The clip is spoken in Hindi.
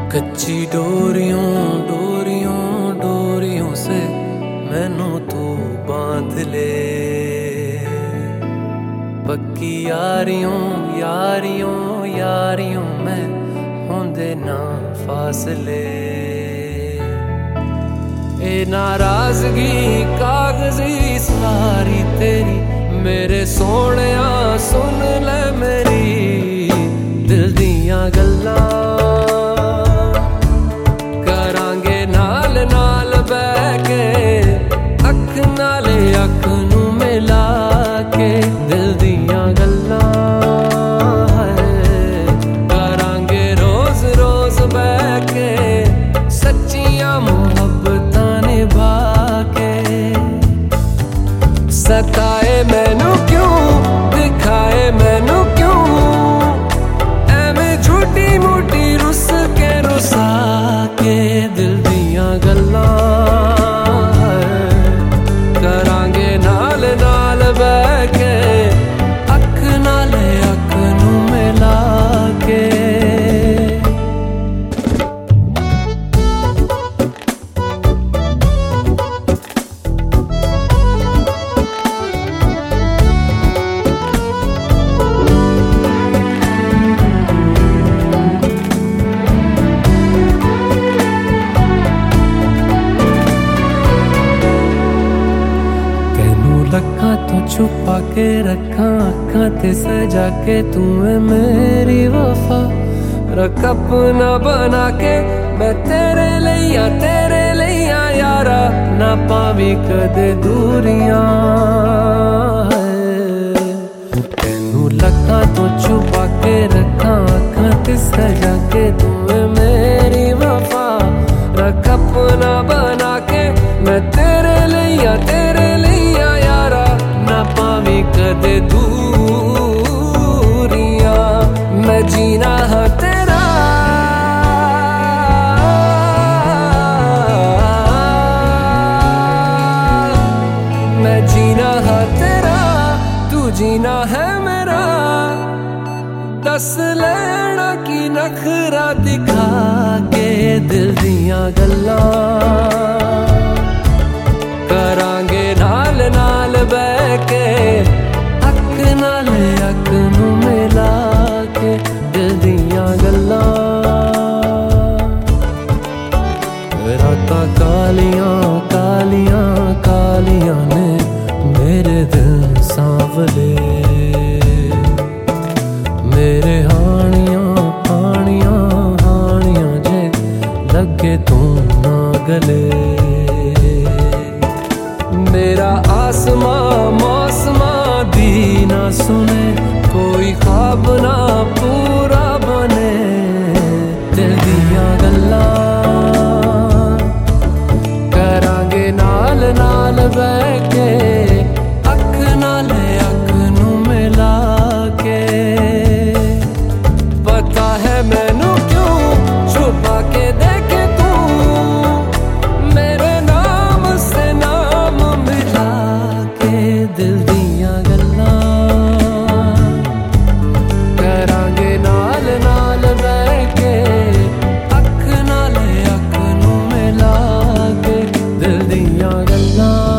कच्ची डोरियों डोरियों डोरियों से मैनू तू बांध ले। पक्की यारियों यारियों यारियों में होंदे ना फासले। ए नाराजगी कागजी सारी तेरी मेरे सोहणिया सुन ले मेरी दिल दियां गल्लां। करांगे नाल नाल बैठ के अख नाले अख नू मिला के दिल दियां गल्लां। करांगे रोज रोज बैठ के सच्चियां मुहब्बतां निभा के। सताए मैनू क्यों दिखाए मैनू क्यों एवें झूठी मूठी रुस के रुसा के दिल दियां गल्लां। करांगे नाल नाल बैठ के अख नाले अख नू मिला के। लखा तो छुपा के रखा अखा ते सजा के तू है मेरी वफा। रख अपना बना के मैं तेरे लिया यारा ना पावी कदे दूरियां। तेनू लखा तो छुपा के रखा अखा ते सजा के तू है मेरी वफा। रख अपना बना के मैं तेरे लिया यारा ना पावी कदे दूरियां। मैं जीना है तेरा मैं जीना है तेरा तू जीना है मेरा। दस लेना की नखरा दिखा के दिल दियां गल्लां। करांगे नाल नाल बैठ के अख नाले अख नू मिला के दिल दियां गल्लां। रातां कालियां कालियां कालियां ने मेरे दिल सांवले। मेरे हानियां हानियां हानियां जे लगे तू ना गले। मेरा आसमां मौसमां दी ना सुने कोई ख्वाब ना पूरा बने दिल दियां गल्लां। करांगे नाल नाल बैठ के अख नाले अख नू मिला के। पता है मैनू क्यों छुपा के देखे तू मेरे नाम से नाम मिला के दिल दियां गल्लां। करांगे नाल नाल बैठ के अख नाले अख नू मिला के दिल दियां गल्लां।